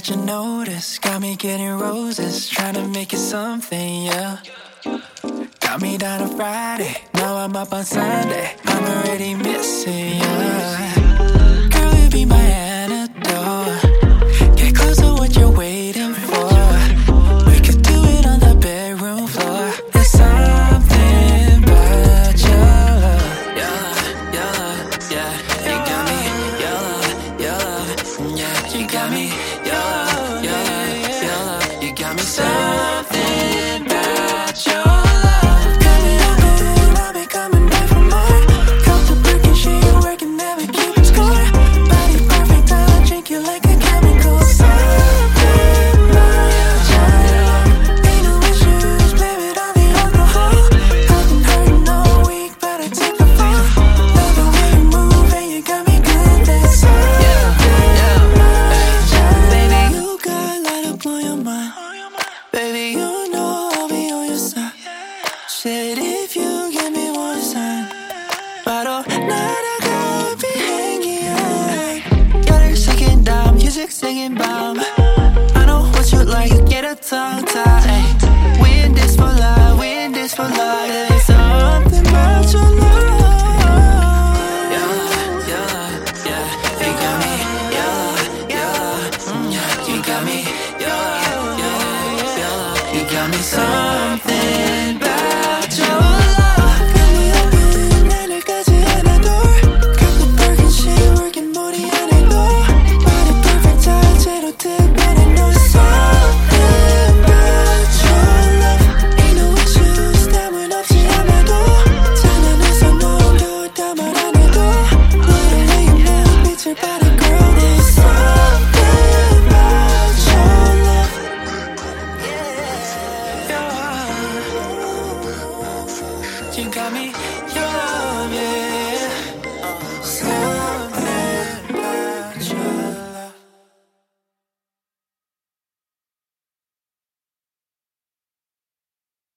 that you notice. Got me getting roses, trying to make it something, yeah. Got me down on Friday, now I'm up on Sunday. I'm already missing you. Girl, you be my antidote. Get closer, what you're waiting for. We could do it on the bedroom floor. There's something about your love. Your love, yeah. You got me, your love, yeah. You got me, your love, your love. You got me something about your love. Coming up and I'll be coming back for more. Couple breaking shit, you working, never keeping score. Body perfect, I'll drink you like a chemical. Something about your love. Ain't no issues, blame it on the alcohol. I've been hurting all week, but I take the fall. Love the way you move and you got me good. There's something about your love. Baby, you got light up on your mind. Baby, you know I'll be on your side. Said if you give me one sign, but all night I could be hanging out. Got her singing down, music singing bomb. I know what you like, you get a tongue tied. We in this for life, we in this for life. There's something about your love. Your love, yeah. You got me, your love, yeah. You got me, your love, yeah. You got me so.